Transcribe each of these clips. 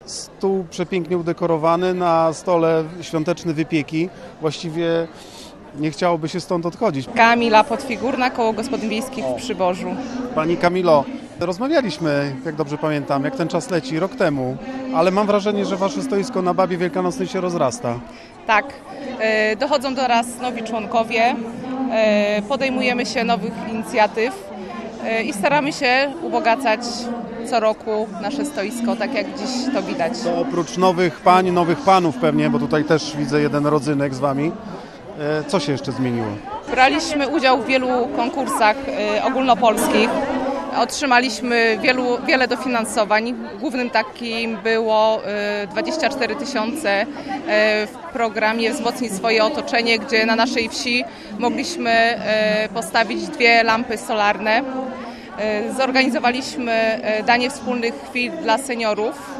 Stół przepięknie udekorowany, na stole świąteczne wypieki. Właściwie nie chciałoby się stąd odchodzić. Kamila Podfigurna, Koło Gospodyń Wiejskich w Przybożu. Pani Kamilo, rozmawialiśmy, jak dobrze pamiętam, jak ten czas leci, rok temu, ale mam wrażenie, że wasze stoisko na Babie Wielkanocnej się rozrasta. Tak, dochodzą do nas nowi członkowie, podejmujemy się nowych inicjatyw i staramy się ubogacać co roku nasze stoisko, tak jak dziś to widać. To oprócz nowych pań, nowych panów pewnie, bo tutaj też widzę jeden rodzynek z wami. Co się jeszcze zmieniło? Braliśmy udział w wielu konkursach ogólnopolskich. Otrzymaliśmy wiele dofinansowań. Głównym takim było 24 000 w programie Wzmocnij swoje otoczenie, gdzie na naszej wsi mogliśmy postawić 2 lampy solarne. Zorganizowaliśmy danie wspólnych chwil dla seniorów.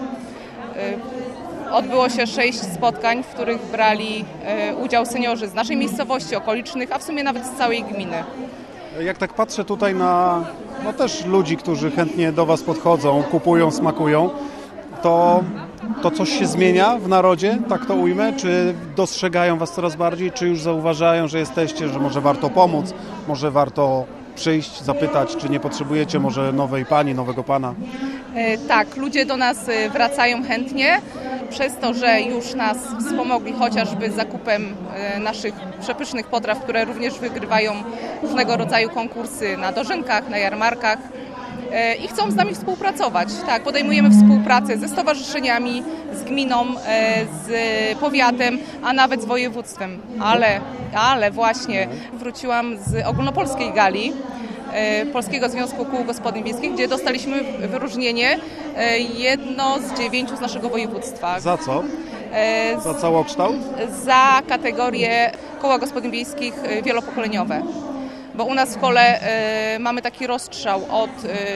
Odbyło się 6 spotkań, w których brali udział seniorzy z naszej miejscowości, okolicznych, a w sumie nawet z całej gminy. Jak tak patrzę tutaj na też ludzi, którzy chętnie do was podchodzą, kupują, smakują, to coś się zmienia w narodzie, tak to ujmę? Czy dostrzegają was coraz bardziej, czy już zauważają, że jesteście, że może warto pomóc, może warto przyjść, zapytać, czy nie potrzebujecie może nowej pani, nowego pana? Tak, ludzie do nas wracają chętnie, przez to, że już nas wspomogli chociażby zakupem naszych przepysznych potraw, które również wygrywają różnego rodzaju konkursy na dożynkach, na jarmarkach i chcą z nami współpracować. Tak, podejmujemy współpracę ze stowarzyszeniami, z gminą, z powiatem, a nawet z województwem. Ale właśnie wróciłam z ogólnopolskiej gali Polskiego Związku Kół Gospodyń Wiejskich, gdzie dostaliśmy wyróżnienie jedno z 9 z naszego województwa. Za co? Za całokształt? Za kategorię Koła Gospodyń Wiejskich wielopokoleniowe. Bo u nas w kole mamy taki rozstrzał od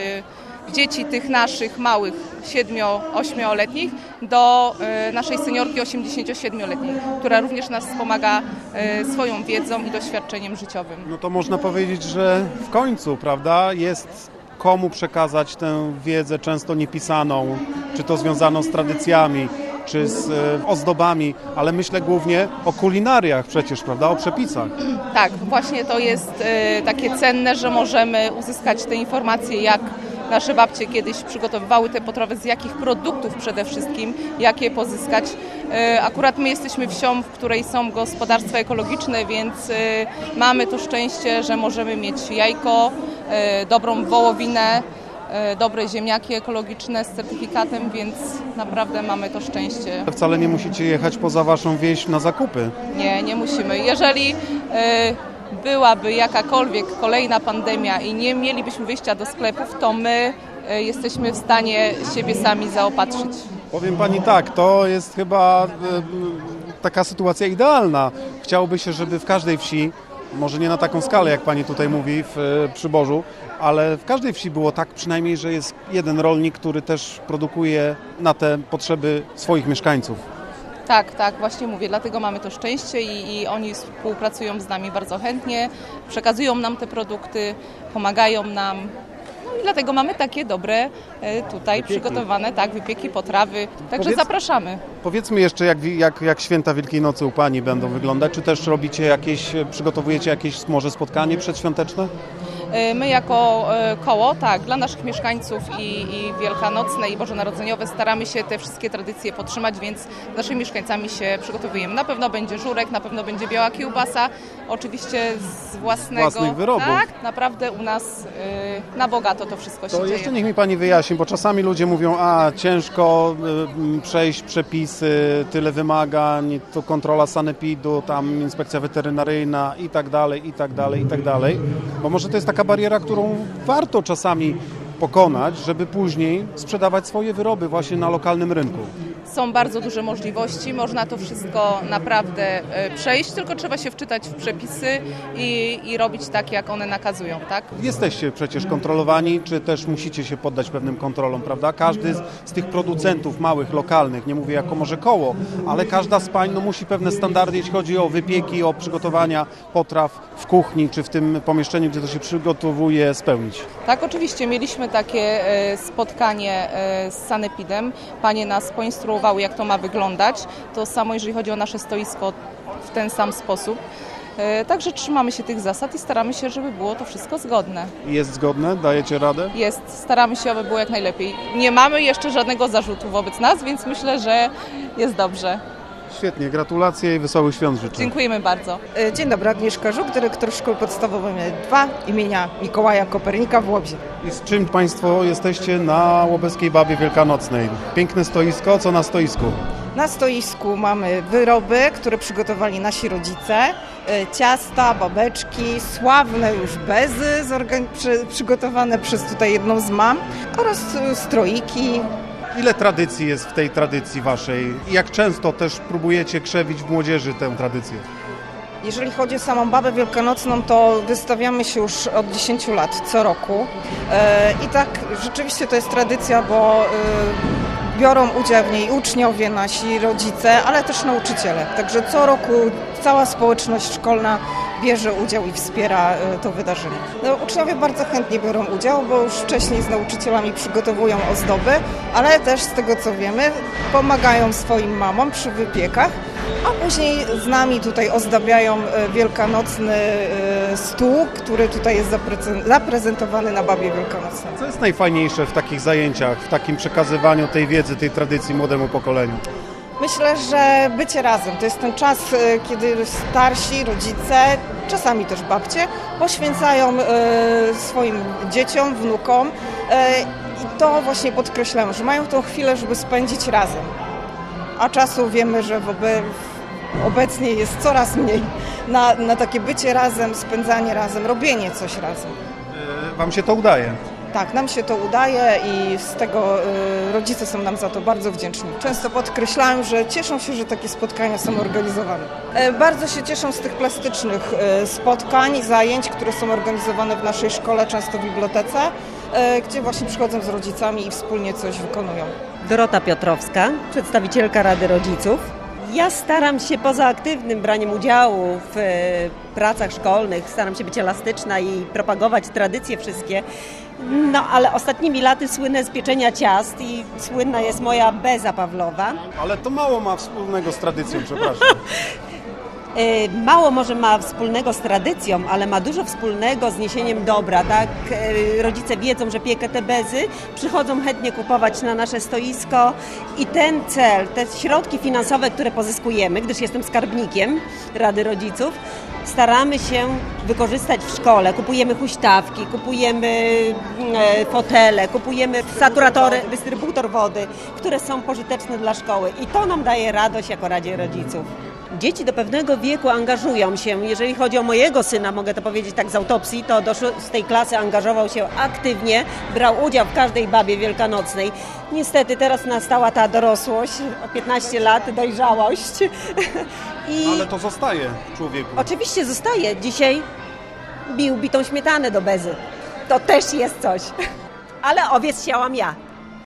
dzieci tych naszych małych 7-8-letnich do naszej seniorki 87-letniej, która również nas wspomaga swoją wiedzą i doświadczeniem życiowym. No to można powiedzieć, że w końcu, prawda, jest komu przekazać tę wiedzę często niepisaną, czy to związaną z tradycjami, czy z ozdobami, ale myślę głównie o kulinariach przecież, prawda, o przepisach. Tak, właśnie to jest takie cenne, że możemy uzyskać te informacje, jak nasze babcie kiedyś przygotowywały te potrawy, z jakich produktów przede wszystkim, jak je pozyskać. Akurat my jesteśmy wsią, w której są gospodarstwa ekologiczne, więc mamy to szczęście, że możemy mieć jajko, dobrą wołowinę, dobre ziemniaki ekologiczne z certyfikatem, więc naprawdę mamy to szczęście. Wcale nie musicie jechać poza waszą wieś na zakupy. Nie musimy. Jeżeli byłaby jakakolwiek kolejna pandemia i nie mielibyśmy wyjścia do sklepów, to my jesteśmy w stanie siebie sami zaopatrzyć. Powiem pani tak, to jest chyba taka sytuacja idealna. Chciałoby się, żeby w każdej wsi, może nie na taką skalę, jak pani tutaj mówi w Przybożu, ale w każdej wsi było tak przynajmniej, że jest jeden rolnik, który też produkuje na te potrzeby swoich mieszkańców. Tak, właśnie mówię, dlatego mamy to szczęście i oni współpracują z nami bardzo chętnie, przekazują nam te produkty, pomagają nam. No i dlatego mamy takie dobre tutaj wypieki przygotowane, wypieki, potrawy, także zapraszamy. Powiedzmy jeszcze, jak święta Wielkiej Nocy u pani będą wyglądać, czy też przygotowujecie jakieś może spotkanie przedświąteczne? My jako koło, dla naszych mieszkańców i wielkanocne i bożonarodzeniowe staramy się te wszystkie tradycje podtrzymać, więc z naszymi mieszkańcami się przygotowujemy. Na pewno będzie żurek, na pewno będzie biała kiełbasa, oczywiście z własnych wyrobów. Tak, naprawdę u nas na bogato to wszystko się dzieje. To jeszcze niech mi pani wyjaśni, bo czasami ludzie mówią, ciężko przejść przepisy, tyle wymagań, tu kontrola sanepidu, tam inspekcja weterynaryjna i tak dalej, bo może to jest taka bariera, którą warto czasami pokonać, żeby później sprzedawać swoje wyroby właśnie na lokalnym rynku. Są bardzo duże możliwości, można to wszystko naprawdę przejść, tylko trzeba się wczytać w przepisy i robić tak, jak one nakazują, tak? Jesteście przecież kontrolowani, czy też musicie się poddać pewnym kontrolom, prawda? Każdy z tych producentów małych, lokalnych, nie mówię jako może koło, ale każda z pań musi pewne standardy, jeśli chodzi o wypieki, o przygotowania potraw w kuchni, czy w tym pomieszczeniu, gdzie to się przygotowuje, spełnić. Tak, oczywiście. Mieliśmy takie spotkanie z sanepidem. Panie nas poinstruowały, jak to ma wyglądać. To samo, jeżeli chodzi o nasze stoisko, w ten sam sposób. Także trzymamy się tych zasad i staramy się, żeby było to wszystko zgodne. Jest zgodne? Dajecie radę? Jest. Staramy się, aby było jak najlepiej. Nie mamy jeszcze żadnego zarzutu wobec nas, więc myślę, że jest dobrze. Świetnie, gratulacje i wesołych świąt życzę. Dziękujemy bardzo. Dzień dobry, Agnieszka Żuk, dyrektor Szkoły Podstawowej 2 imienia Mikołaja Kopernika w Łobzie. I z czym Państwo jesteście na Łobeskiej Babie Wielkanocnej? Piękne stoisko, co na stoisku? Na stoisku mamy wyroby, które przygotowali nasi rodzice, ciasta, babeczki, sławne już bezy przygotowane przez tutaj jedną z mam oraz stroiki. Ile tradycji jest w tej tradycji waszej? I jak często też próbujecie krzewić w młodzieży tę tradycję? Jeżeli chodzi o samą babę wielkanocną, to wystawiamy się już od 10 lat, co roku. I tak rzeczywiście to jest tradycja, bo biorą udział w niej uczniowie, nasi rodzice, ale też nauczyciele. Także co roku cała społeczność szkolna bierze udział i wspiera to wydarzenie. Uczniowie bardzo chętnie biorą udział, bo już wcześniej z nauczycielami przygotowują ozdoby, ale też z tego co wiemy pomagają swoim mamom przy wypiekach, a później z nami tutaj ozdabiają wielkanocny stół, który tutaj jest zaprezentowany na Babie Wielkanocnej. Co jest najfajniejsze w takich zajęciach, w takim przekazywaniu tej wiedzy, tej tradycji młodemu pokoleniu? Myślę, że bycie razem to jest ten czas, kiedy starsi rodzice, czasami też babcie, poświęcają swoim dzieciom, wnukom i to właśnie podkreślam, że mają tą chwilę, żeby spędzić razem. A czasu wiemy, że obecnie jest coraz mniej na takie bycie razem, spędzanie razem, robienie coś razem. Wam się to udaje? Tak, nam się to udaje i z tego rodzice są nam za to bardzo wdzięczni. Często podkreślają, że cieszą się, że takie spotkania są organizowane. Bardzo się cieszą z tych plastycznych spotkań, zajęć, które są organizowane w naszej szkole, często w bibliotece, gdzie właśnie przychodzą z rodzicami i wspólnie coś wykonują. Dorota Piotrowska, przedstawicielka Rady Rodziców. Ja staram się poza aktywnym braniem udziału w pracach szkolnych, staram się być elastyczna i propagować tradycje wszystkie. No ale ostatnimi laty słynę z pieczenia ciast i słynna jest moja beza Pawlowa. Ale to mało ma wspólnego z tradycją, przepraszam. Mało może ma wspólnego z tradycją, ale ma dużo wspólnego z niesieniem dobra, tak? Rodzice wiedzą, że piekę te bezy, przychodzą chętnie kupować na nasze stoisko i ten cel, te środki finansowe, które pozyskujemy, gdyż jestem skarbnikiem Rady Rodziców, staramy się wykorzystać w szkole. Kupujemy huśtawki, kupujemy fotele, kupujemy saturatory, dystrybutor wody, które są pożyteczne dla szkoły i to nam daje radość jako Radzie Rodziców. Dzieci do pewnego wieku angażują się. Jeżeli chodzi o mojego syna, mogę to powiedzieć tak z autopsji, to do 6 klasy angażował się aktywnie, brał udział w każdej babie wielkanocnej. Niestety teraz nastała ta dorosłość, o 15 lat, dojrzałość. Ale to zostaje człowieku. Oczywiście zostaje. Dzisiaj bił bitą śmietanę do bezy. To też jest coś. Ale owiec siałam ja.